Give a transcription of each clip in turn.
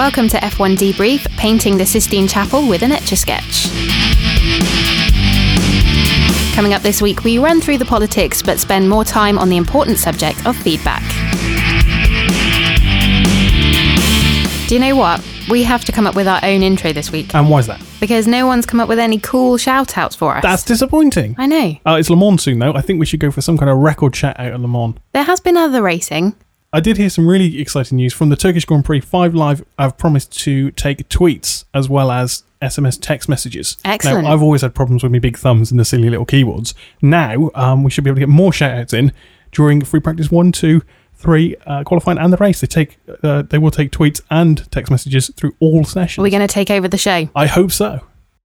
Welcome to F1 Debrief, painting the Sistine Chapel with an Etch-a-Sketch. Coming up this week, we run through the politics but spend more time on the important subject of feedback. Do you know what? We have to come up with our own intro this week. And why is that? Because no one's come up with any cool shout-outs for us. That's disappointing. I know. It's Le Mans soon, though. I think we should go for some kind of record shout-out at Le Mans. There has been other racing. I did hear some really exciting news from the Turkish Grand Prix. 5 Live have promised to take tweets as well as SMS text messages. Excellent. Now, I've always had problems with my big thumbs and the silly little keyboards. Now, we should be able to get more shout-outs in during free practice 1, 2, 3, qualifying and the race. They will take tweets and text messages through all sessions. Are we going to take over the show? I hope so.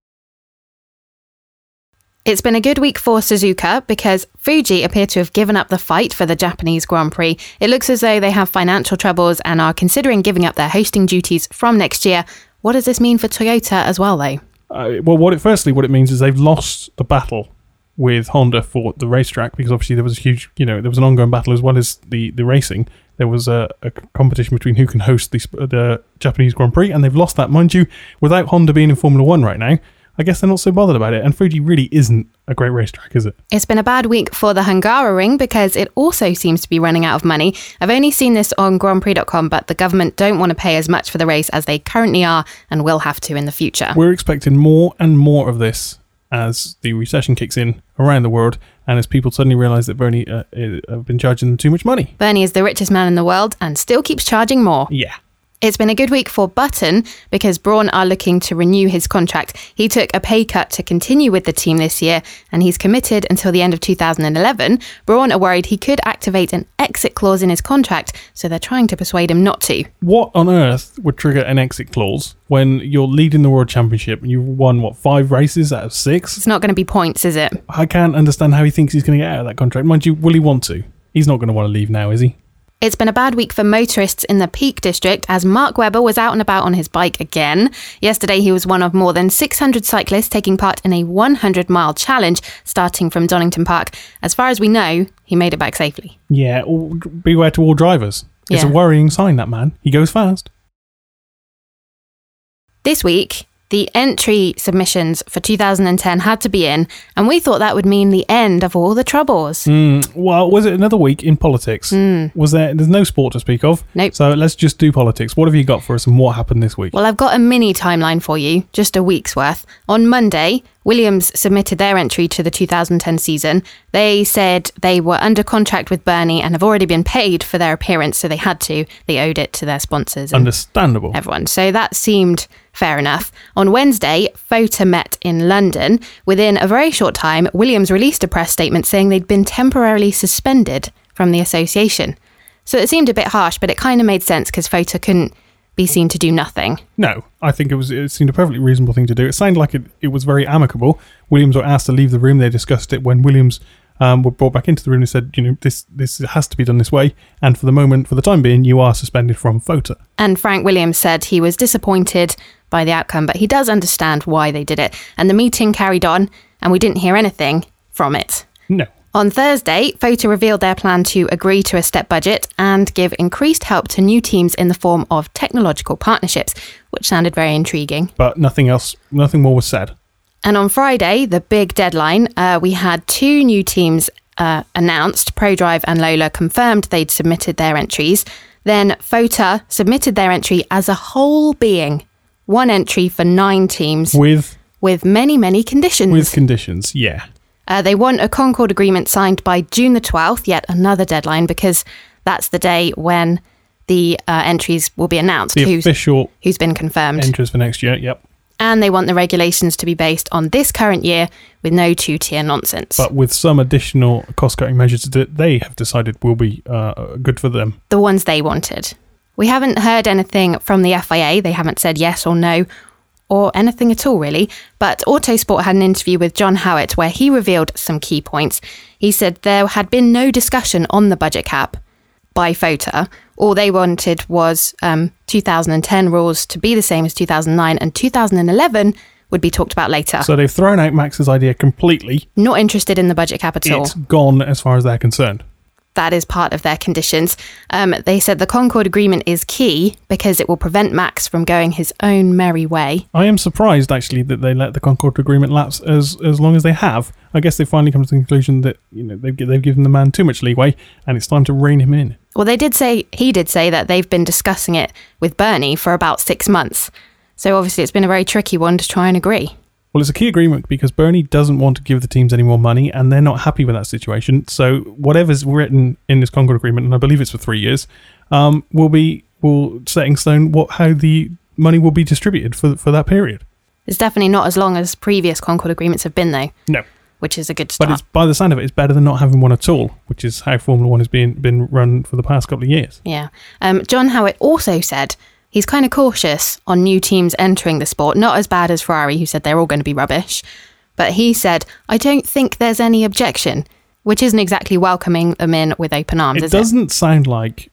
It's been a good week for Suzuka because Fuji appear to have given up the fight for the Japanese Grand Prix. It looks as though they have financial troubles and are considering giving up their hosting duties from next year. What does this mean for Toyota as well, though? What it means is they've lost the battle with Honda for the racetrack, because obviously there was a huge, there was an ongoing battle as well as the racing. There was a competition between who can host the Japanese Grand Prix, and they've lost that. Mind you, without Honda being in Formula 1 right now, I guess they're not so bothered about it. And Fuji really isn't a great racetrack, is it? It's been a bad week for the Hungaroring because it also seems to be running out of money. I've only seen this on grandprix.com, but the government don't want to pay as much for the race as they currently are and will have to in the future. We're expecting more and more of this as the recession kicks in around the world and as people suddenly realise that Bernie have been charging them too much money. Bernie is the richest man in the world and still keeps charging more. Yeah. It's been a good week for Button because Brawn are looking to renew his contract. He took a pay cut to continue with the team this year and he's committed until the end of 2011. Brawn are worried he could activate an exit clause in his contract, so they're trying to persuade him not to. What on earth would trigger an exit clause when you're leading the World Championship and you've won, 5 races out of 6? It's not going to be points, is it? I can't understand how he thinks he's going to get out of that contract. Mind you, will he want to? He's not going to want to leave now, is he? It's been a bad week for motorists in the Peak District as Mark Webber was out and about on his bike again. Yesterday, he was one of more than 600 cyclists taking part in a 100-mile challenge starting from Donington Park. As far as we know, he made it back safely. Yeah, beware to all drivers. It's a worrying sign, that man. He goes fast. This week, the entry submissions for 2010 had to be in, and we thought that would mean the end of all the troubles. Well, was it another week in politics? There's no sport to speak of? Nope. So let's just do politics. What have you got for us and what happened this week? Well, I've got a mini timeline for you, just a week's worth. On Monday, Williams submitted their entry to the 2010 season. They said they were under contract with Bernie and have already been paid for their appearance, so they had to. They owed it to their sponsors. Understandable. Everyone. So that seemed fair enough. On Wednesday, FOTA met in London. Within a very short time, Williams released a press statement saying they'd been temporarily suspended from the association. So it seemed a bit harsh, but it kind of made sense because FOTA couldn't be seen to do nothing. No, I think it seemed a perfectly reasonable thing to do. It sounded like it was very amicable. Williams were asked to leave the room. They discussed it when Williams were brought back into the room. They said, this has to be done this way. And for the time being, you are suspended from FOTA. And Frank Williams said he was disappointed by the outcome, but he does understand why they did it. And the meeting carried on, and we didn't hear anything from it. No. On Thursday, FOTA revealed their plan to agree to a step budget and give increased help to new teams in the form of technological partnerships, which sounded very intriguing. But nothing more was said. And on Friday, the big deadline, we had 2 new teams announced. ProDrive and Lola confirmed they'd submitted their entries. Then FOTA submitted their entry as a whole being. 1 entry for 9 teams. With many, many conditions. With conditions, yeah. They want a Concord agreement signed by June the 12th, yet another deadline, because that's the day when the entries will be announced. Who's been confirmed. Entries for next year, yep. And they want the regulations to be based on this current year with no 2-tier nonsense. But with some additional cost-cutting measures that they have decided will be good for them. The ones they wanted. We haven't heard anything from the FIA. They haven't said yes or no or anything at all, really. But Autosport had an interview with John Howitt where he revealed some key points. He said there had been no discussion on the budget cap by FOTA. All they wanted was 2010 rules to be the same as 2009, and 2011 would be talked about later. So they've thrown out Max's idea completely. Not interested in the budget cap at all. It's gone as far as they're concerned. that is part of their conditions. They said the Concord Agreement is key because it will prevent Max from going his own merry way. I am surprised, actually, that they let the Concord Agreement lapse as long as they have. I guess they finally come to the conclusion that they've given the man too much leeway and it's time to rein him in. Well, he did say that they've been discussing it with Bernie for about 6 months. So obviously it's been a very tricky one to try and agree. Well, it's a key agreement because Bernie doesn't want to give the teams any more money and they're not happy with that situation. So whatever's written in this Concord Agreement, and I believe it's for 3 years, will set in stone how the money will be distributed for that period. It's definitely not as long as previous Concord Agreements have been, though. No. Which is a good start. But by the sound of it, it's better than not having one at all, which is how Formula One has been run for the past couple of years. Yeah. John Howett also said he's kind of cautious on new teams entering the sport, not as bad as Ferrari, who said they're all going to be rubbish. But he said, I don't think there's any objection, which isn't exactly welcoming them in with open arms, is it? It doesn't sound like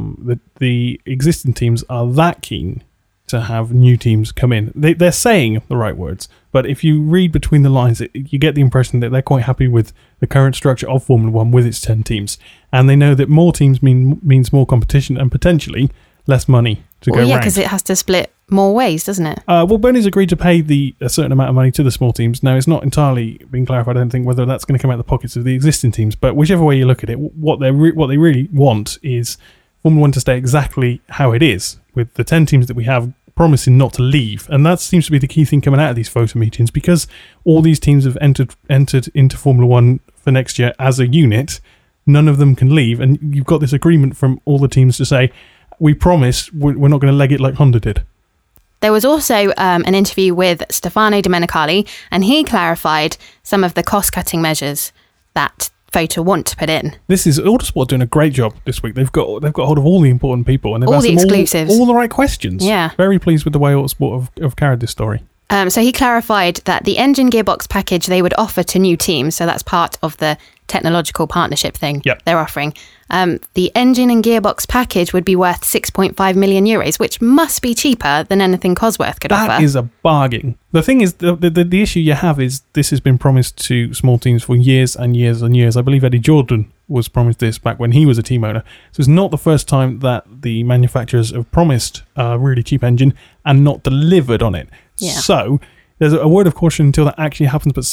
the existing teams are that keen to have new teams come in. They're saying the right words, but if you read between the lines, you get the impression that they're quite happy with the current structure of Formula One with its 10 teams. And they know that more teams means more competition and potentially less money to go around. Yeah, because it has to split more ways, doesn't it? Well, Bernie's agreed to pay a certain amount of money to the small teams. Now, it's not entirely been clarified, I don't think, whether that's going to come out of the pockets of the existing teams. But whichever way you look at it, what they really want is Formula One to stay exactly how it is, with the 10 teams that we have promising not to leave. And that seems to be the key thing coming out of these photo meetings, because all these teams have entered into Formula One for next year as a unit. None of them can leave. And you've got this agreement from all the teams to say, we promise we're not going to leg it like Honda did. There was also an interview with Stefano Domenicali, and he clarified some of the cost-cutting measures that FOTA want to put in. This is Autosport doing a great job this week. They've got hold of all the important people and they've all asked the exclusives, all the right questions. Yeah, very pleased with the way Autosport have carried this story. So he clarified that the engine gearbox package they would offer to new teams, so that's part of the technological partnership thing they're offering. The engine and gearbox package would be worth 6.5 million euros, which must be cheaper than anything Cosworth could offer. That is a bargain. The thing is, the issue you have is this has been promised to small teams for years and years and years. I believe Eddie Jordan was promised this back when he was a team owner. So it's not the first time that the manufacturers have promised a really cheap engine and not delivered on it. Yeah. So there's a word of caution until that actually happens, but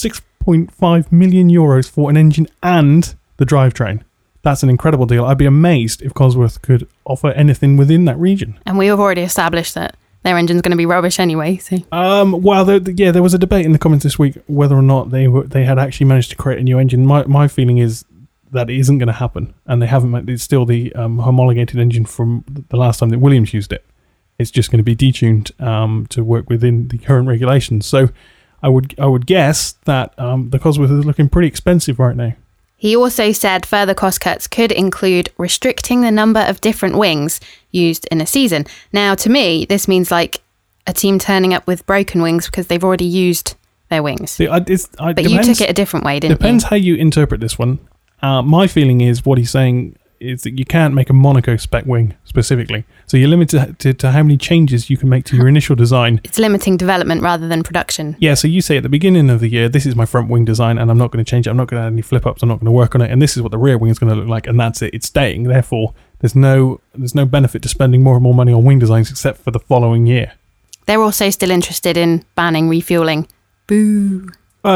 6.5 million euros for an engine and the drivetrain. That's an incredible deal. I'd be amazed if Cosworth could offer anything within that region. And we have already established that their engine's going to be rubbish anyway. So. Well, there was a debate in the comments this week whether or not they had actually managed to create a new engine. My feeling is that it isn't going to happen, and they haven't. It's still the homologated engine from the last time that Williams used it. It's just going to be detuned to work within the current regulations. So I would guess that the Cosworth is looking pretty expensive right now. He also said further cost cuts could include restricting the number of different wings used in a season. Now, to me, this means like a team turning up with broken wings because they've already used their wings. But you took it a different way, didn't you? Depends how you interpret this one. My feeling is what he's saying is that you can't make a Monaco spec wing specifically. So you're limited to how many changes you can make to your initial design. It's limiting development rather than production. Yeah, so you say at the beginning of the year, this is my front wing design and I'm not going to change it. I'm not going to add any flip-ups. I'm not going to work on it. And this is what the rear wing is going to look like. And that's it. It's staying. Therefore, there's no benefit to spending more and more money on wing designs except for the following year. They're also still interested in banning refueling. Boo.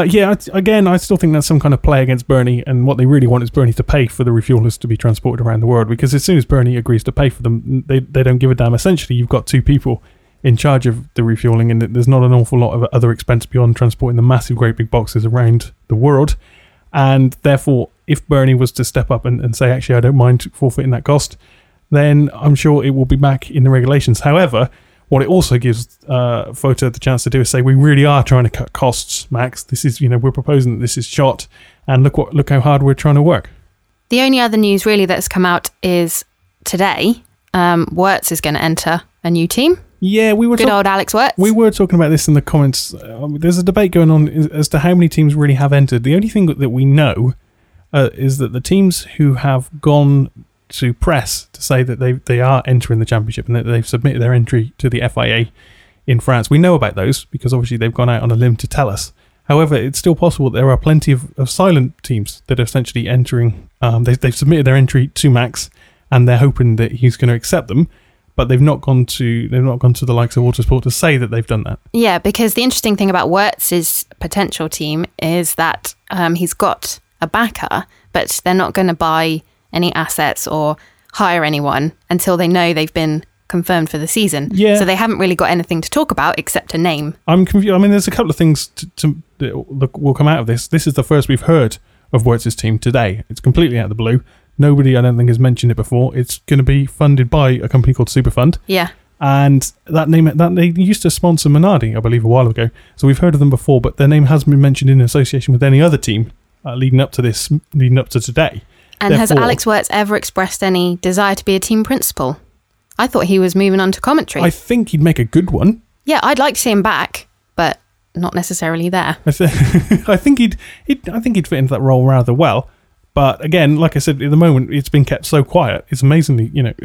Again, I still think that's some kind of play against Bernie, and what they really want is Bernie to pay for the refuelers to be transported around the world, because as soon as Bernie agrees to pay for them, they don't give a damn. Essentially, you've got two people in charge of the refueling, and there's not an awful lot of other expense beyond transporting the massive, great big boxes around the world. And therefore, if Bernie was to step up and say, actually, I don't mind forfeiting that cost, then I'm sure it will be back in the regulations. However, what it also gives FOTA the chance to do is say, we really are trying to cut costs, Max. This is, we're proposing that this is shot, and look how hard we're trying to work. The only other news really that's come out is today, Wirtz is going to enter a new team. Yeah, Good old Alex Wirtz. We were talking about this in the comments. There's a debate going on as to how many teams really have entered. The only thing that we know is that the teams who have gone to press to say that they are entering the championship and that they've submitted their entry to the FIA in France. We know about those because obviously they've gone out on a limb to tell us. However, it's still possible that there are plenty of silent teams that are essentially entering. They've submitted their entry to Max, and they're hoping that he's going to accept them. But they've not gone to the likes of Autosport to say that they've done that. Yeah, because the interesting thing about Wurtz's potential team is that he's got a backer, but they're not going to buy any assets or hire anyone until they know they've been confirmed for the season. Yeah. So they haven't really got anything to talk about except a name. I'm confused. I mean, there's a couple of things that will come out of this. This is the first we've heard of Wurtz's team today. It's completely out of the blue. Nobody, I don't think, has mentioned it before. It's going to be funded by a company called Superfund. Yeah. And that they used to sponsor Minardi, I believe, a while ago. So we've heard of them before, but their name hasn't been mentioned in association with any other team leading up to today. And has Alex Wurtz ever expressed any desire to be a team principal? I thought he was moving on to commentary. I think he'd make a good one. Yeah, I'd like to see him back, but not necessarily there. I think he'd fit into that role rather well. But again, like I said, at the moment, it's been kept so quiet. It's amazing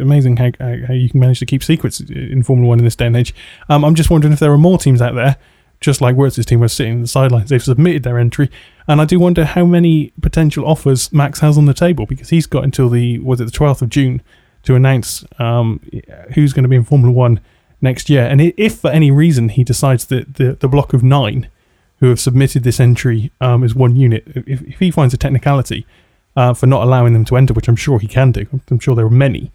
how you can manage to keep secrets in Formula One in this day and age. I'm just wondering if there are more teams out there, just like Wurtz's team, were sitting on the sidelines. They've submitted their entry, and I do wonder how many potential offers Max has on the table, because he's got until the 12th of June to announce who's going to be in Formula One next year. And if for any reason he decides that the block of 9 who have submitted this entry as one unit, if he finds a technicality for not allowing them to enter, which I'm sure he can do, I'm sure there are many,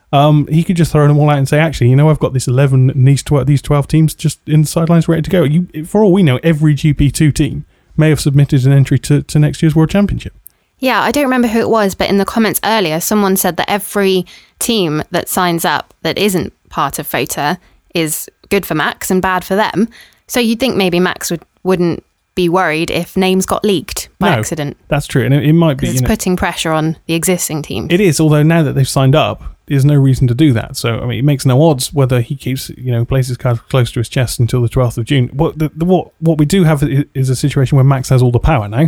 he could just throw them all out and say, actually, I've got this 11 and these 12 teams just in the sidelines ready to go. For all we know, every GP2 team may have submitted an entry to next year's World Championship. Yeah, I don't remember who it was, but in the comments earlier, someone said that every team that signs up that isn't part of FOTA is good for Max and bad for them. So you'd think maybe Max wouldn't be worried if names got leaked by accident. That's true, and it might be. It's putting pressure on the existing teams. It is, although now that they've signed up, there's no reason to do that. So, I mean, it makes no odds whether he keeps, places his cards close to his chest until the 12th of June. What we do have is a situation where Max has all the power now.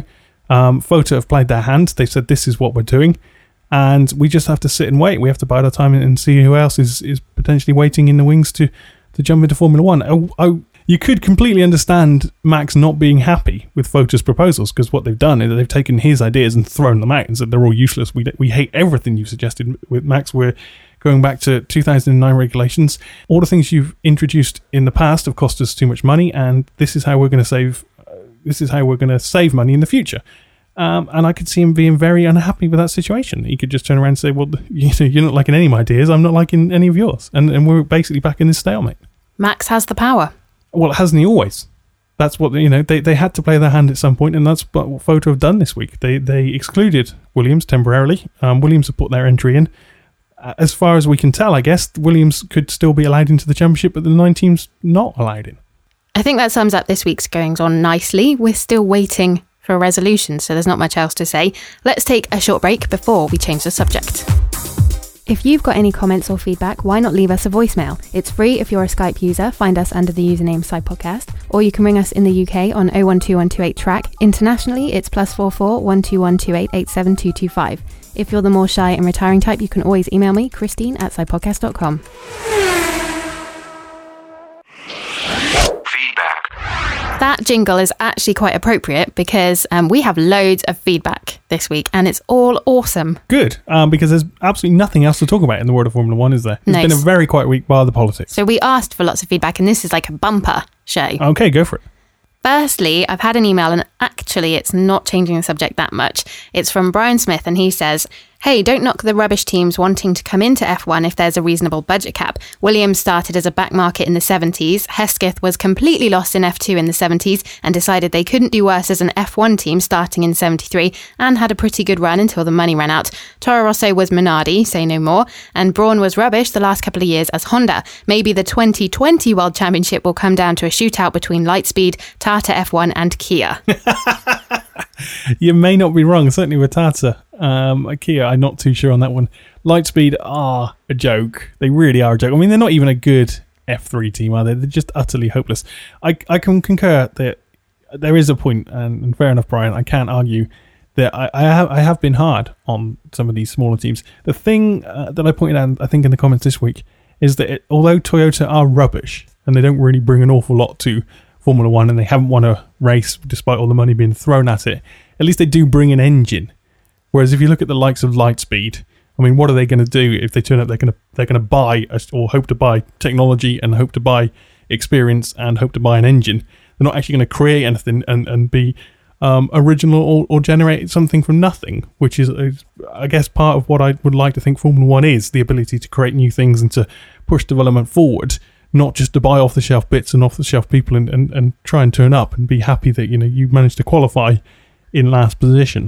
FOTA have played their hand. They've said, this is what we're doing. And we just have to sit and wait. We have to bide our time and see who else is potentially waiting in the wings to jump into Formula One. You could completely understand Max not being happy with FOTA's proposals, because what they've done is they've taken his ideas and thrown them out and said they're all useless. We hate everything you've suggested with Max. We're going back to 2009 regulations. All the things you've introduced in the past have cost us too much money, and this is how we're going to save. This is how we're going to save money in the future. And I could see him being very unhappy with that situation. He could just turn around and say, well, you're not liking any of my ideas, I'm not liking any of yours. And we're basically back in this stalemate. Max has the power. Well, hasn't he always? That's what, they had to play their hand at some point, and that's what FOTA have done this week. They excluded Williams temporarily. Williams have put their entry in. As far as we can tell, I guess, Williams could still be allowed into the championship, but the 9 teams not allowed in. I think that sums up this week's goings-on nicely. We're still waiting for a resolution, so there's not much else to say. Let's take a short break before we change the subject. If you've got any comments or feedback, why not leave us a voicemail? It's free if you're a Skype user. Find us under the username SciPodcast. Or you can ring us in the UK on 012128-TRACK. Internationally, it's +44 12128 87225. If you're the more shy and retiring type, you can always email me, Christine@scipodcast.com. That jingle is actually quite appropriate because we have loads of feedback this week and it's all awesome. Good, because there's absolutely nothing else to talk about in the world of Formula One, is there? It's been a very quiet week bar the politics. So we asked for lots of feedback and this is like a bumper show. Okay, go for it. Firstly, I've had an email and actually it's not changing the subject that much. It's from Brian Smith and he says, hey, don't knock the rubbish teams wanting to come into F1 if there's a reasonable budget cap. Williams started as a back market in the 70s. Hesketh was completely lost in F2 in the 70s and decided they couldn't do worse as an F1 team starting in 73 and had a pretty good run until the money ran out. Toro Rosso was Minardi, say no more, and Brawn was rubbish the last couple of years as Honda. Maybe the 2020 World Championship will come down to a shootout between Lightspeed, Tata F1 and Kia. You may not be wrong, certainly with Tata. Kia, I'm not too sure on that one. Lightspeed are a joke. They really are a joke. I mean, they're not even a good F3 team, are they? They're just utterly hopeless. I can concur that there is a point, and fair enough, Brian, I can't argue that I have been hard on some of these smaller teams. The thing that I pointed out, I think, in the comments this week, is that although Toyota are rubbish, and they don't really bring an awful lot to Formula One and they haven't won a race despite all the money being thrown at it, at least they do bring an engine. Whereas if you look at the likes of Lightspeed, I mean, what are they going to do if they turn up? They're going to buy or hope to buy technology and hope to buy experience and hope to buy an engine. They're not actually going to create anything and be original or generate something from nothing, which is, I guess, part of what I would like to think Formula One is, the ability to create new things and to push development forward, not just to buy off-the-shelf bits and off-the-shelf people and try and turn up and be happy that, you managed to qualify in last position.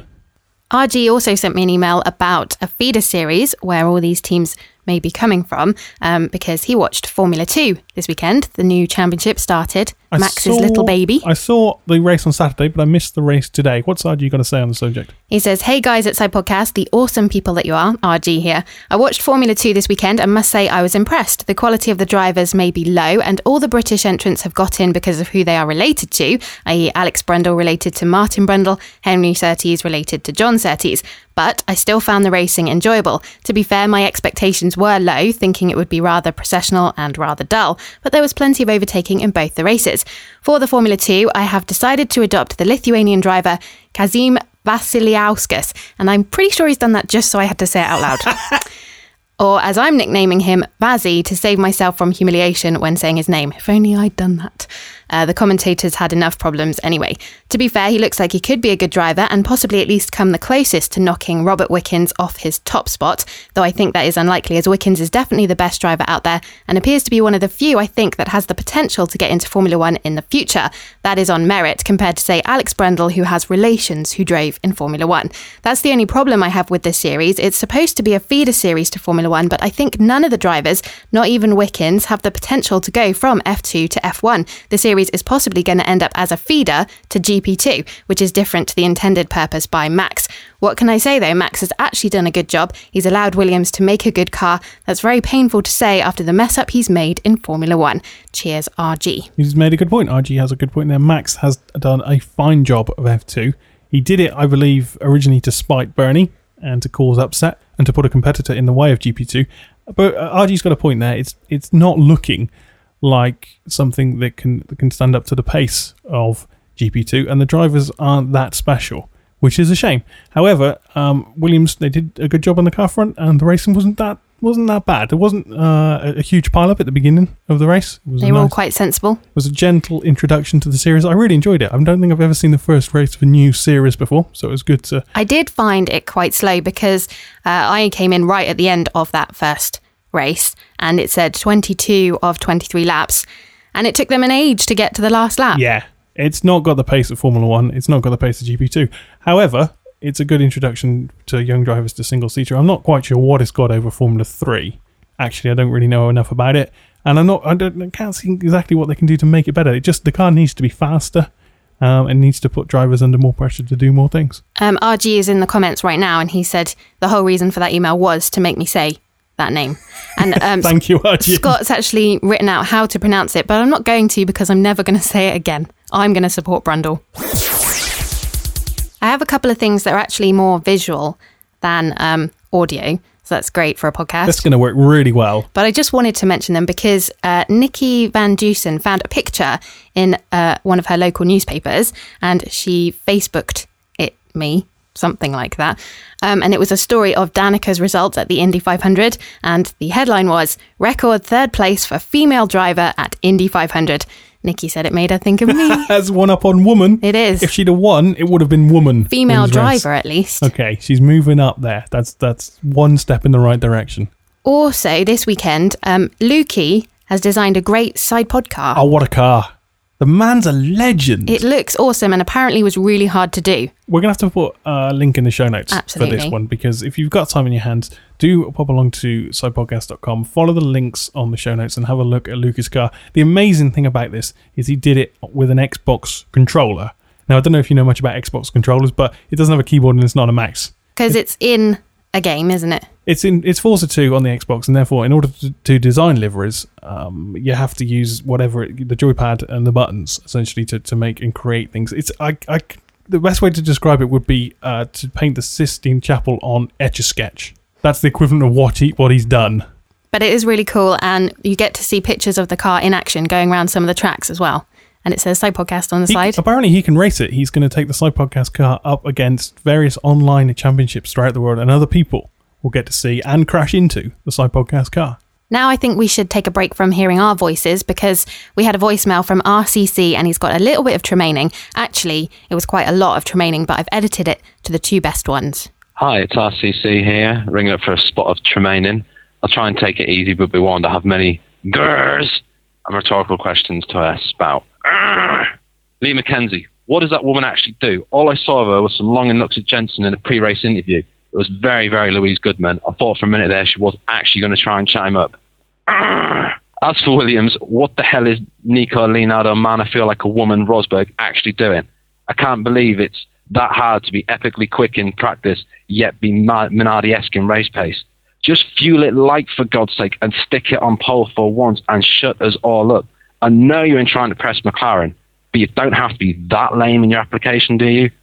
RG also sent me an email about a feeder series where all these teams may be coming from, because he watched Formula 2 this weekend. The new championship started. Max's little baby. I saw the race on Saturday, but I missed the race today. What's RG got to say on the subject? He says, "Hey guys at Side Podcast, the awesome people that you are, RG here. I watched Formula 2 this weekend and must say I was impressed. The quality of the drivers may be low and all the British entrants have got in because of who they are related to, i.e. Alex Brundle related to Martin Brundle, Henry Surtees related to John Surtees. But I still found the racing enjoyable. To be fair, my expectations were low, thinking it would be rather processional and rather dull, but there was plenty of overtaking in both the races. For the Formula 2, I have decided to adopt the Lithuanian driver Kazim Vasiliauskas, and I'm pretty sure he's done that just so I had to say it out loud. Or, as I'm nicknaming him, Vazzy, to save myself from humiliation when saying his name. If only I'd done that. The commentators had enough problems anyway. To be fair, he looks like he could be a good driver and possibly at least come the closest to knocking Robert Wickens off his top spot, though I think that is unlikely as Wickens is definitely the best driver out there and appears to be one of the few I think that has the potential to get into Formula One in the future. That is on merit compared to, say, Alex Brundle, who has relations who drove in Formula One. That's the only problem I have with this series. It's supposed to be a feeder series to Formula One, but I think none of the drivers, not even Wickens, have the potential to go from F2 to F1. The series is possibly going to end up as a feeder to GP2, which is different to the intended purpose by Max. What can I say though? Max has actually done a good job. He's allowed Williams to make a good car. That's very painful to say after the mess up he's made in Formula One. Cheers, RG. He's made a good point. RG has a good point there. Max has done a fine job of F2. He did it, I believe, originally to spite Bernie and to cause upset and to put a competitor in the way of GP2. But RG's got a point there. It's not looking like something that can stand up to the pace of GP2, and the drivers aren't that special, which is a shame. However, Williams, they did a good job on the car front, and the racing wasn't that bad. There wasn't a huge pile-up at the beginning of the race. They were all quite sensible. It was a gentle introduction to the series. I really enjoyed it. I don't think I've ever seen the first race of a new series before, so it was good to... I did find it quite slow because I came in right at the end of that first race, and it said 22 of 23 laps, and it took them an age to get to the last lap. Yeah, it's not got the pace of Formula 1. It's not got the pace of GP2. However, it's a good introduction to young drivers to single-seater. I'm not quite sure what it's got over Formula 3. Actually, I don't really know enough about it, and I can't see exactly what they can do to make it better. The car needs to be faster, and needs to put drivers under more pressure to do more things. RG is in the comments right now, and he said the whole reason for that email was to make me say that name. And thank you, RG. Scott's actually written out how to pronounce it, but I'm not going to because I'm never going to say it again. I'm going to support Brundle. I have a couple of things that are actually more visual than audio, so that's great for a podcast. That's going to work really well. But I just wanted to mention them because Nikki Van Dusen found a picture in one of her local newspapers, and she Facebooked me, something like that. And it was a story of Danica's results at the Indy 500, and the headline was, "Record third place for female driver at Indy 500. Nikki said it made her think of me. As one up on woman. It is. If she'd have won, it would have been woman. Female driver, at least. Okay, she's moving up there. That's one step in the right direction. Also, this weekend, Lukey has designed a great side pod car. Oh, what a car. The man's a legend. It looks awesome and apparently was really hard to do. We're going to have to put a link in the show notes for this one, because if you've got time in your hands, do pop along to sidepodcast.com, follow the links on the show notes and have a look at Lucas' car. The amazing thing about this is he did it with an Xbox controller. Now, I don't know if you know much about Xbox controllers, but it doesn't have a keyboard and it's not a mouse. Because it's in a game, isn't it? It's Forza 2 on the Xbox, and therefore, in order to design liveries, you have to use the joypad and the buttons essentially to make and create things. The best way to describe it would be to paint the Sistine Chapel on Etch-a-Sketch. That's the equivalent of what he's done. But it is really cool, and you get to see pictures of the car in action going around some of the tracks as well. and it says Side Podcast on the side. Apparently he can race it. He's going to take the Side Podcast car up against various online championships throughout the world, and other people will get to see and crash into the Side Podcast car. Now I think we should take a break from hearing our voices, because we had a voicemail from RCC and he's got a little bit of Tremaining. Actually, it was quite a lot of Tremaining, but I've edited it to the 2 best ones. Hi, it's RCC here, ringing up for a spot of Tremaining. I'll try and take it easy, but be warned I have many grrrs and rhetorical questions to spout. Lee Mackenzie, what does that woman actually do? All I saw of her was some long and looks at Jensen in a pre-race interview. It was very, very Louise Goodman. I thought for a minute there she was actually going to try and chat him up. As for Williams, what the hell is Nico Leonardo Man, I feel like a woman, Rosberg, actually doing? I can't believe it's that hard to be epically quick in practice, yet be Minardi-esque in race pace. Just fuel it light, for God's sake, and stick it on pole for once and shut us all up. I know you're in trying to press McLaren, but you don't have to be that lame in your application, do you?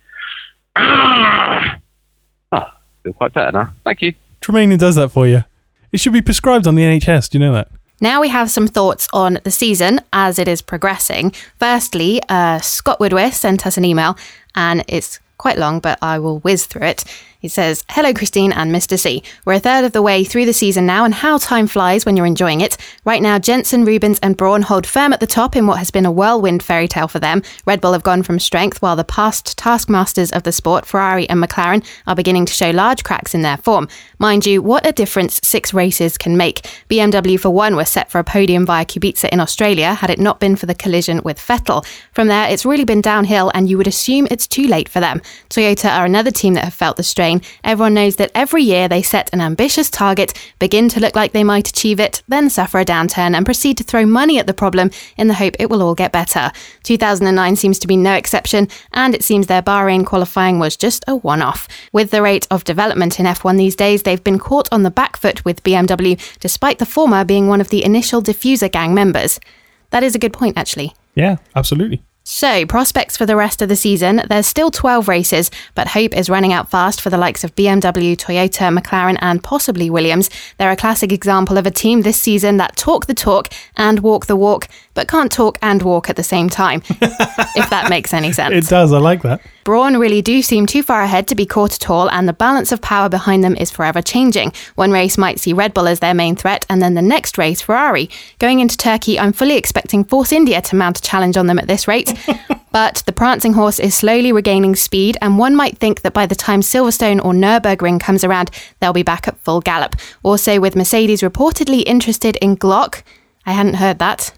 Feel quite better now. Thank you. Tremaining does that for you. It should be prescribed on the NHS. Do you know that? Now we have some thoughts on the season as it is progressing. Firstly, Scott Woodward sent us an email, and it's quite long, but I will whiz through it. He says, "Hello, Christine and Mr. C. We're a third of the way through the season now, and how time flies when you're enjoying it. Right now, Jensen, Rubens and Brawn hold firm at the top in what has been a whirlwind fairy tale for them. Red Bull have gone from strength, while the past taskmasters of the sport, Ferrari and McLaren, are beginning to show large cracks in their form. Mind you, what a difference 6 races can make. BMW, for one, were set for a podium via Kubica in Australia, had it not been for the collision with Vettel. From there, it's really been downhill, and you would assume it's too late for them. Toyota are another team that have felt the strain. Everyone knows that every year they set an ambitious target, begin to look like they might achieve it, then suffer a downturn and proceed to throw money at the problem in the hope it will all get better. 2009 seems to be no exception, and it seems their Bahrain qualifying was just a one-off. With the rate of development in F1 these days, they've been caught on the back foot with BMW, despite the former being one of the initial Diffuser gang members." That is a good point, actually. Yeah, absolutely. So, prospects for the rest of the season. There's still 12 races, but hope is running out fast for the likes of BMW, Toyota, McLaren and possibly Williams. They're a classic example of a team this season that talk the talk and walk the walk, but can't talk and walk at the same time, if that makes any sense. It does, I like that. Brawn really do seem too far ahead to be caught at all, and the balance of power behind them is forever changing. One race might see Red Bull as their main threat, and then the next race Ferrari. Going into Turkey, I'm fully expecting Force India to mount a challenge on them at this rate. But the prancing horse is slowly regaining speed, and one might think that by the time Silverstone or Nürburgring comes around, they'll be back at full gallop. Also, with Mercedes reportedly interested in Glock. I hadn't heard that.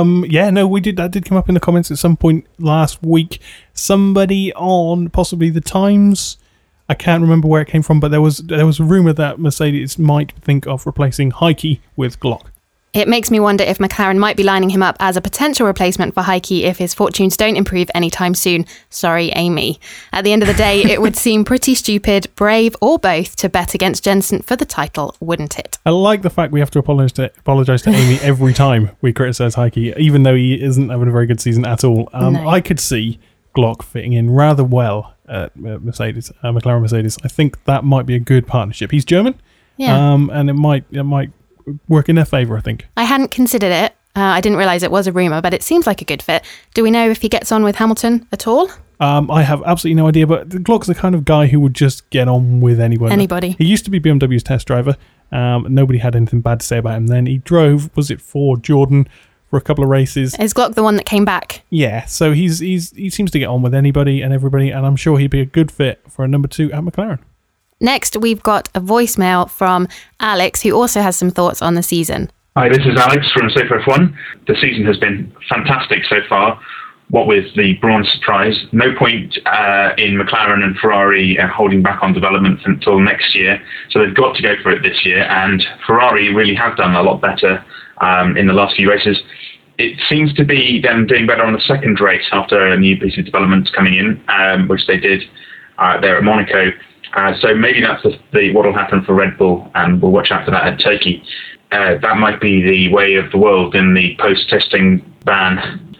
That did come up in the comments at some point last week. Somebody on possibly the Times, I can't remember where it came from, but there was a rumour that Mercedes might think of replacing Heikki with Glock. It makes me wonder if McLaren might be lining him up as a potential replacement for Heikki if his fortunes don't improve anytime soon. Sorry, Amy. At the end of the day, it would seem pretty stupid, brave, or both to bet against Jensen for the title, wouldn't it? I like the fact we have to apologise to Amy every time we criticise Heikki, even though he isn't having a very good season at all. No. I could see Glock fitting in rather well at McLaren Mercedes. I think that might be a good partnership. He's German, and it might work in their favour, I think. I hadn't considered it. I didn't realise it was a rumour, but it seems like a good fit. Do we know if he gets on with Hamilton at all? I have absolutely no idea, but Glock's the kind of guy who would just get on with anyone. Anybody. He used to be BMW's test driver. Nobody had anything bad to say about him then. He drove, was it for Jordan, for a couple of races. Is Glock the one that came back? Yeah, so he seems to get on with anybody and everybody, and I'm sure he'd be a good fit for a number 2 at McLaren. Next, we've got a voicemail from Alex, who also has some thoughts on the season. Hi, this is Alex from Safer F1. The season has been fantastic so far. What with the Brawn surprise, no point in McLaren and Ferrari holding back on development until next year. So they've got to go for it this year. And Ferrari really have done a lot better in the last few races. It seems to be them doing better on the second race after a new piece of development coming in, which they did there at Monaco. So maybe that's what will happen for Red Bull, and we'll watch out for that at Turkey. That might be the way of the world in the post-testing ban.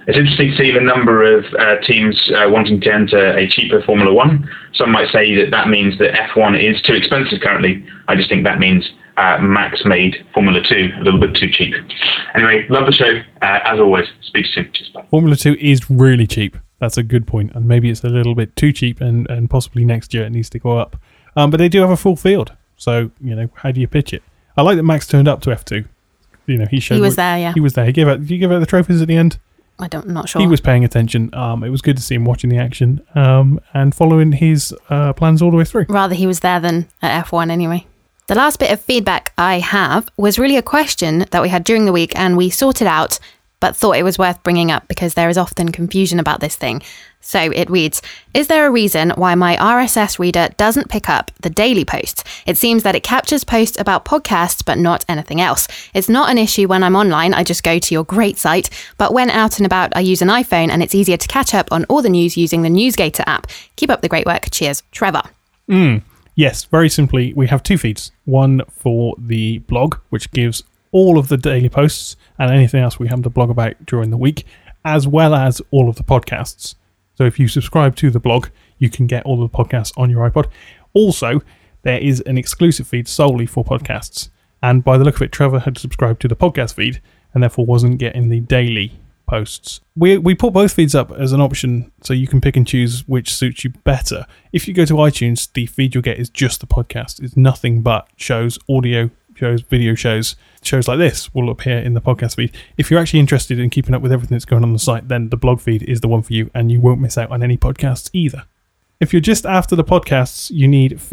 It's interesting to see the number of teams wanting to enter a cheaper Formula One. Some might say that means that F1 is too expensive currently. I just think that means Max made Formula 2 a little bit too cheap. Anyway, love the show. As always, speak soon. Cheers, bye. Formula 2 is really cheap. That's a good point. And maybe it's a little bit too cheap and possibly next year it needs to go up. But they do have a full field. So, how do you pitch it? I like that Max turned up to F2. He was there, yeah. He was there. Did you give out the trophies at the end? I'm not sure. He was paying attention. It was good to see him watching the action and following his plans all the way through. Rather he was there than at F1 anyway. The last bit of feedback I have was really a question that we had during the week and we sorted out, but thought it was worth bringing up because there is often confusion about this thing. So it reads, is there a reason why my RSS reader doesn't pick up the daily posts? It seems that it captures posts about podcasts, but not anything else. It's not an issue when I'm online, I just go to your great site, but when out and about, I use an iPhone and it's easier to catch up on all the news using the Newsgator app. Keep up the great work. Cheers, Trevor. Yes, very simply, we have two feeds. One for the blog, which gives all of the daily posts and anything else we have to blog about during the week, as well as all of the podcasts. So if you subscribe to the blog, you can get all the podcasts on your iPod. Also, there is an exclusive feed solely for podcasts. And by the look of it, Trevor had subscribed to the podcast feed and therefore wasn't getting the daily posts. We put both feeds up as an option so you can pick and choose which suits you better. If you go to iTunes, the feed you'll get is just the podcast. It's nothing but shows, audio shows, video shows. Shows like this will appear in the podcast feed. If you're actually interested in keeping up with everything that's going on the site, then the blog feed is the one for you and you won't miss out on any podcasts either. If you're just after the podcasts, you need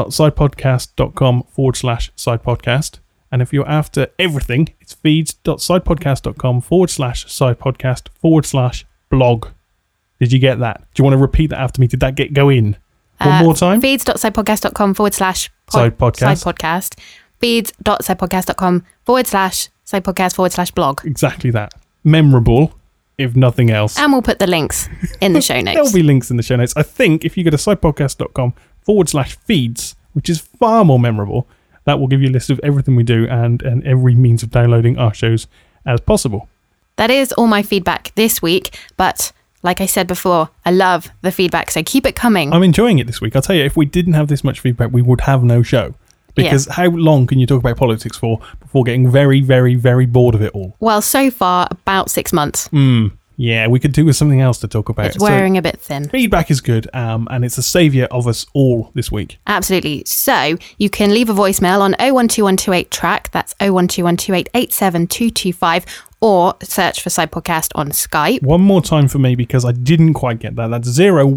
feeds.sidepodcast.com/sidepodcast. And if you're after everything, it's feeds.sidepodcast.com/sidepodcast/blog. Did you get that? Do you want to repeat that after me? Did that go in? One more time? feeds.sidepodcast.com/sidepodcast. feeds.sidepodcast.com/sidepodcast/blog. Exactly that. Memorable, if nothing else. And we'll put the links in the show notes. There'll be links in the show notes. I think if you go to sidepodcast.com/feeds, which is far more memorable, that will give you a list of everything we do and every means of downloading our shows as possible. That is all my feedback this week, but like I said before, I love the feedback, so keep it coming. I'm enjoying it this week. I'll tell you, if we didn't have this much feedback, we would have no show. Because how long can you talk about politics for before getting very, very, very bored of it all? Well, so far, about 6 months. Yeah, we could do with something else to talk about. It's wearing a bit thin. Feedback is good, and it's a saviour of us all this week. Absolutely. So you can leave a voicemail on 012128-TRACK, that's 012128872225, or search for Side Podcast on Skype. One more time for me, because I didn't quite get that. That's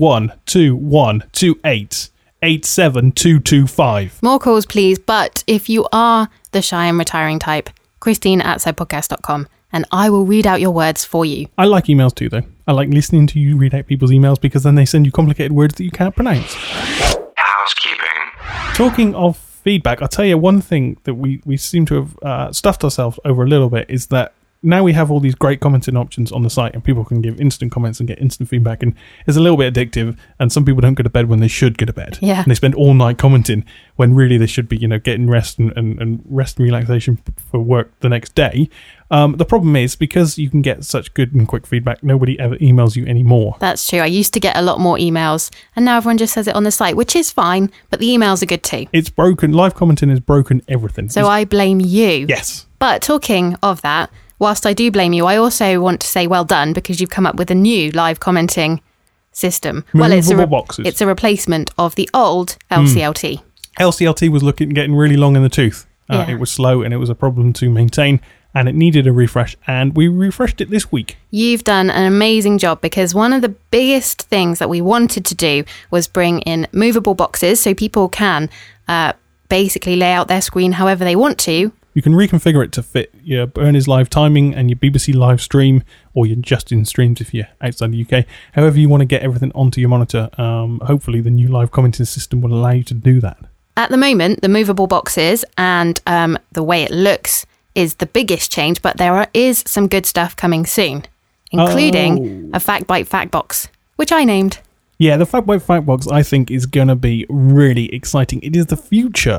012128872225. More calls, please. But if you are the shy and retiring type, Christine@sidepodcast.com, and I will read out your words for you. I like emails too, though. I like listening to you read out people's emails because then they send you complicated words that you can't pronounce. Housekeeping. Talking of feedback, I'll tell you one thing that we seem to have stuffed ourselves over a little bit is that now we have all these great commenting options on the site and people can give instant comments and get instant feedback, and it's a little bit addictive, and some people don't go to bed when they should go to bed. Yeah. And they spend all night commenting when really they should be, getting rest and rest and relaxation for work the next day. The problem is, because you can get such good and quick feedback, nobody ever emails you anymore. That's true. I used to get a lot more emails, and now everyone just says it on the site, which is fine, but the emails are good too. It's broken. Live commenting has broken everything. So I blame you. Yes. But talking of that, whilst I do blame you, I also want to say well done, because you've come up with a new live commenting system. Movable boxes. It's a replacement of the old LCLT. LCLT was getting really long in the tooth. Yeah. It was slow and it was a problem to maintain, and it needed a refresh, and we refreshed it this week. You've done an amazing job, because one of the biggest things that we wanted to do was bring in movable boxes so people can basically lay out their screen however they want to. You can reconfigure it to fit your Burners Live timing and your BBC Live stream, or your Justin streams if you're outside the UK. However you want to get everything onto your monitor, hopefully the new live commenting system will allow you to do that. At the moment, the movable boxes and the way it looks is the biggest change, but there is some good stuff coming soon, including a Fact Bite Fact Box, which I named. Yeah, the Fact Bite Fact Box I think is going to be really exciting. It is the future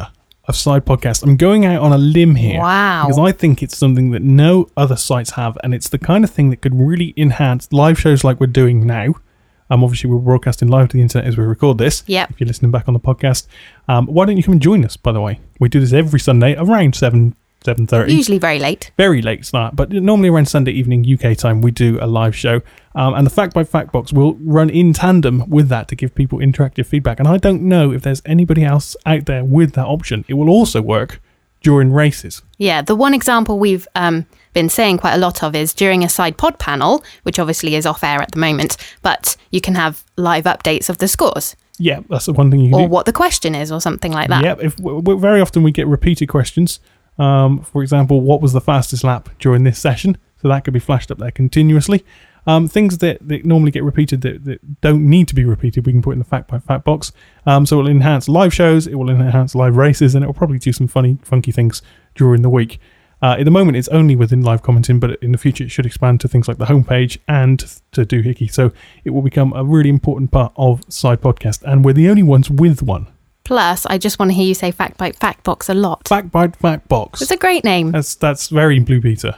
of side podcasts. I'm going out on a limb here. Wow. Because I think it's something that no other sites have, and it's the kind of thing that could really enhance live shows like we're doing now. Obviously, we're broadcasting live to the internet as we record this. Yep. If you're listening back on the podcast. Why don't you come and join us, by the way? We do this every Sunday around 7:30. Usually very late. Very late start, but normally around Sunday evening UK time, we do a live show. And the Fact by Fact box will run in tandem with that to give people interactive feedback. And I don't know if there's anybody else out there with that option. It will also work during races. Yeah, the one example we've been saying quite a lot of is during a side pod panel, which obviously is off air at the moment, but you can have live updates of the scores. Yeah, that's the one thing you can or do. what the question is or something like that. Yeah, very often we get repeated questions. For example, what was the fastest lap during this session? So that could be flashed up there continuously. Things that normally get repeated that don't need to be repeated, we can put in the Fact by Fact box. So it will enhance live shows, it will enhance live races, and it will probably do some funky things during the week. At the moment, it's only within live commenting, but in the future, it should expand to things like the homepage and to Doohickey. So it will become a really important part of Side Podcast, and we're the only ones with one. Plus, I just want to hear you say Fact by Fact box a lot. Fact by Fact box. It's a great name. That's very Blue Peter.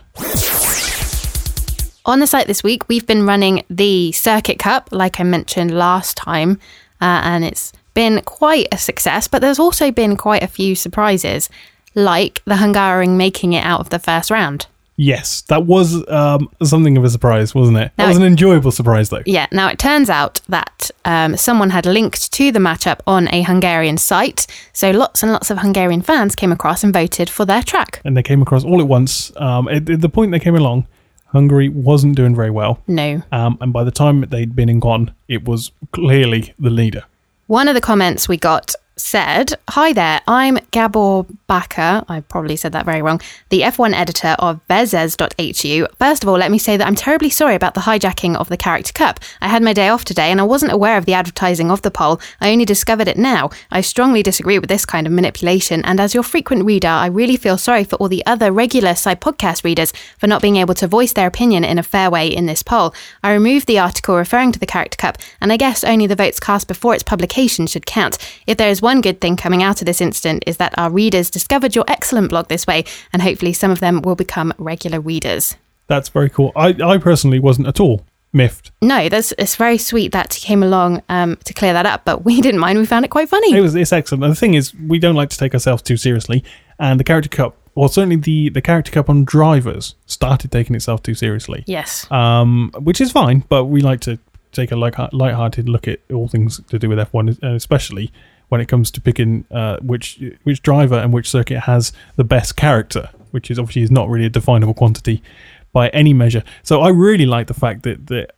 On the site this week, we've been running the Circuit Cup, like I mentioned last time, and it's been quite a success, but there's also been quite a few surprises, like the Hungaroring making it out of the first round. Yes, that was something of a surprise, wasn't it? Now That was an enjoyable surprise, though. Yeah, now it turns out that someone had linked to the matchup on a Hungarian site, so lots and lots of Hungarian fans came across and voted for their track. And they came across all at once. At the point they came along, Hungary wasn't doing very well. No. And by the time they'd been in gone, it was clearly the leader. One of the comments we got said, "Hi there, I'm Gabor Bakker," I probably said that very wrong, "the F1 editor of Bezes.hu. First of all, let me say that I'm terribly sorry about the hijacking of the Character Cup. I had my day off today and I wasn't aware of the advertising of the poll. I only discovered it now. I strongly disagree with this kind of manipulation, and as your frequent reader, I really feel sorry for all the other regular Side Podcast readers for not being able to voice their opinion in a fair way in this poll. I removed the article referring to the Character Cup, and I guess only the votes cast before its publication should count. If there is one good thing coming out of this incident is that our readers discovered your excellent blog this way, and hopefully some of them will become regular readers." That's very cool. I personally wasn't at all miffed. No, it's very sweet that he came along to clear that up, but we didn't mind. We found it quite funny. It's excellent. And the thing is, we don't like to take ourselves too seriously, and the Character Cup, well, certainly the Character Cup on drivers started taking itself too seriously. Yes. Which is fine, but we like to take a light-hearted look at all things to do with F1, especially when it comes to picking which driver and which circuit has the best character, which is obviously not really a definable quantity by any measure. So I really like the fact that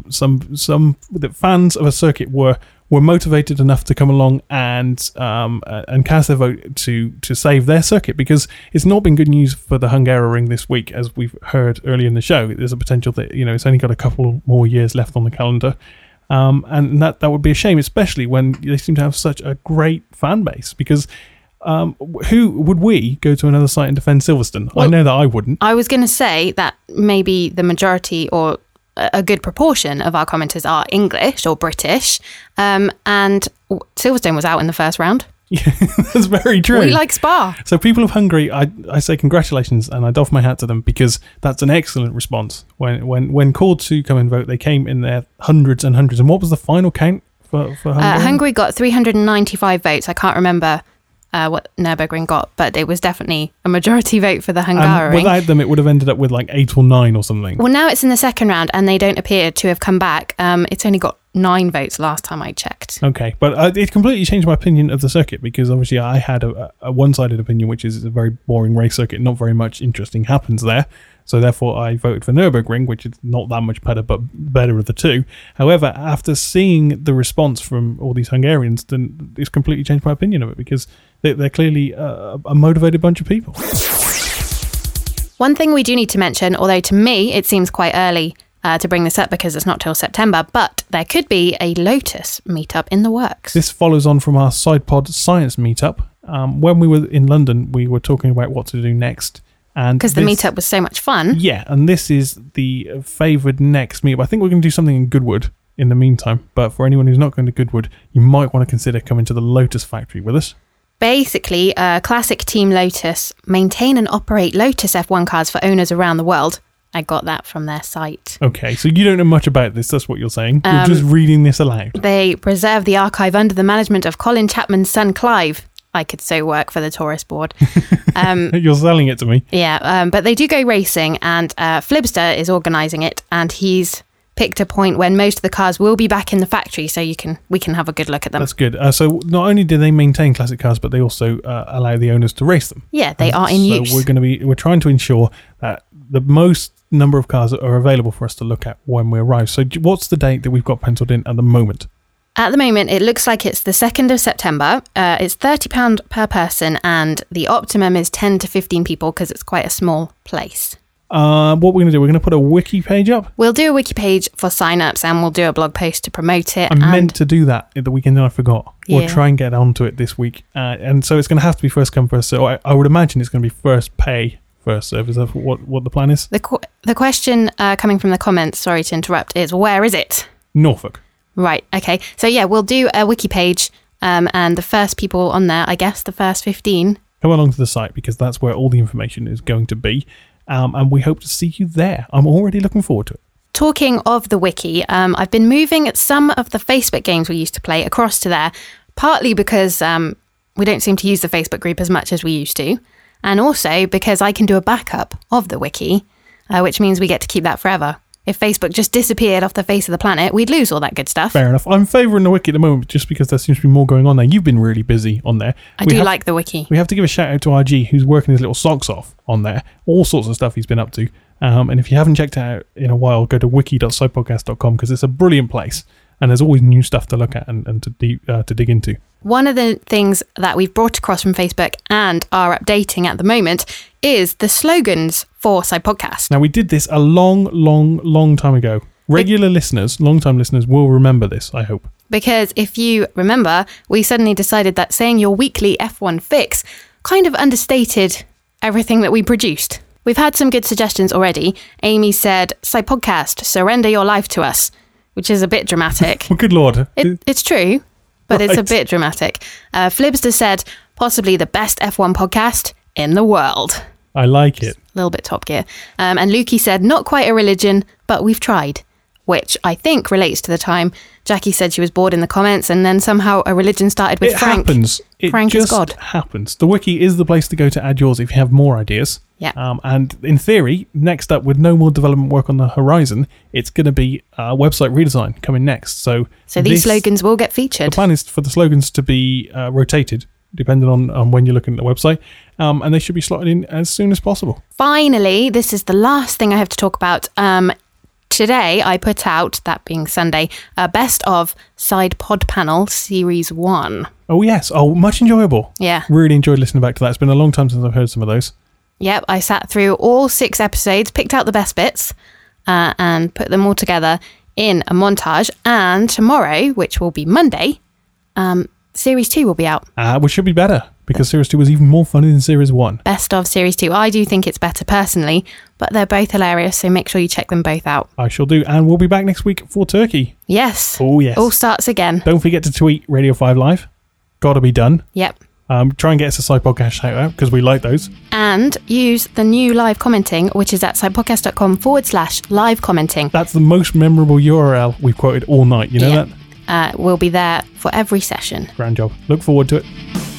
some fans of a circuit were motivated enough to come along and cast their vote to save their circuit, because it's not been good news for the Hungaroring this week, as we've heard earlier in the show. There's a potential that it's only got a couple more years left on the calendar. And that would be a shame, especially when they seem to have such a great fan base, because who would we go to another site and defend Silverstone? Well, I know that I wouldn't. I was going to say that maybe the majority or a good proportion of our commenters are English or British, and Silverstone was out in the first round. Yeah, that's very true. We like Spa. So people of Hungary, I say congratulations, and I doff my hat to them, because that's an excellent response. When called to come and vote, they came in their hundreds and hundreds. And what was the final count for Hungary? Hungary got 395 votes. I can't remember what Nürburgring got, but it was definitely a majority vote for the Hungaroring. And without them, it would have ended up with like 8 or 9 or something. Well, now it's in the second round, and they don't appear to have come back. It's only got 9 votes last time I checked. Okay, but it completely changed my opinion of the circuit, because obviously I had a one-sided opinion, which is a very boring race circuit. Not very much interesting happens there. So therefore I voted for Nürburgring, which is not that much better, but better of the two. However, after seeing the response from all these Hungarians, then it's completely changed my opinion of it, because they're clearly a motivated bunch of people. One thing we do need to mention, although to me it seems quite early to bring this up because it's not till September, but there could be a Lotus meetup in the works. This follows on from our SidePod Science meetup. When we were in London, we were talking about what to do next. Because the meetup was so much fun. Yeah, and this is the favoured next meetup. I think we're going to do something in Goodwood in the meantime, but for anyone who's not going to Goodwood, you might want to consider coming to the Lotus Factory with us. Basically, Classic Team Lotus maintain and operate Lotus F1 cars for owners around the world. I got that from their site. Okay, so you don't know much about this, that's what you're saying. You're just reading this aloud. They preserve the archive under the management of Colin Chapman's son Clive. I could so work for the tourist board. You're selling it to me. Yeah, but they do go racing, and Flibster is organising it, and he's picked a point when most of the cars will be back in the factory, so we can have a good look at them. That's good. So not only do they maintain classic cars, but they also allow the owners to race them. Yeah, they are in use. So we're trying to ensure that the most number of cars are available for us to look at when we arrive. So what's the date that we've got penciled in at the moment? At the moment, it looks like it's the 2nd of September. It's £30 per person, and the optimum is 10 to 15 people because it's quite a small place. What we're going to do, we're going to put a wiki page up. We'll do a wiki page for sign-ups, and we'll do a blog post to promote it. I meant to do that at the weekend and I forgot. Yeah. We'll try and get onto it this week. And so it's going to have to be first come, first serve. I would imagine it's going to be first pay, first serve. Is that what the plan is? The question coming from the comments, sorry to interrupt, is where is it? Norfolk. Right, okay. So yeah, we'll do a wiki page, and the first people on there, I guess the first 15. Come along to the site because that's where all the information is going to be. And we hope to see you there. I'm already looking forward to it. Talking of the wiki, I've been moving some of the Facebook games we used to play across to there, partly because we don't seem to use the Facebook group as much as we used to, and also because I can do a backup of the wiki, which means we get to keep that forever. If Facebook just disappeared off the face of the planet, we'd lose all that good stuff. Fair enough. I'm favouring the wiki at the moment just because there seems to be more going on there. You've been really busy on there. I do like the wiki. We have to give a shout out to RG, who's working his little socks off on there. All sorts of stuff he's been up to. And if you haven't checked it out in a while, go to wiki.sidepodcast.com because it's a brilliant place. And there's always new stuff to look at and to dig into. One of the things that we've brought across from Facebook and are updating at the moment is the slogans for Side Podcast. Now, we did this a long time ago. Regular listeners, long-time listeners will remember this, I hope. Because if you remember, we suddenly decided that saying your weekly F1 fix kind of understated everything that we produced. We've had some good suggestions already. Amy said, Side Podcast, surrender your life to us, which is a bit dramatic. Well, good Lord. It's true, but right. It's a bit dramatic. Flibster said, possibly the best F1 podcast in the world. I like it. A little bit Top Gear. And Lukey said, not quite a religion, but we've tried, which I think relates to the time Jackie said she was bored in the comments and then somehow a religion started with Frank. It happens. Frank just is God. Happens. The wiki is the place to go to add yours if you have more ideas. Yeah. And in theory, next up, with no more development work on the horizon, it's going to be website redesign coming next. So these slogans will get featured. The plan is for the slogans to be rotated, depending on when you're looking at the website. And they should be slotted in as soon as possible. Finally, this is the last thing I have to talk about. Today, I put out, that being Sunday, a best of Side Pod Panel Series 1. Oh, yes. Oh, much enjoyable. Yeah. Really enjoyed listening back to that. It's been a long time since I've heard some of those. Yep, I sat through all 6 episodes, picked out the best bits, and put them all together in a montage. And tomorrow, which will be Monday, Series 2 will be out. Which should be better, because Series 2 was even more funny than Series 1. Best of Series 2. I do think it's better personally, but they're both hilarious, so make sure you check them both out. I shall do. And we'll be back next week for Turkey. Yes. Oh, yes. All starts again. Don't forget to tweet Radio 5 Live. Gotta be done. Yep. Try and get us a Side Podcast shout out, because we like those. And use the new live commenting, which is at sidepodcast.com/live commenting. That's the most memorable URL we've quoted all night. You know that? We'll be there for every session. Grand job. Look forward to it.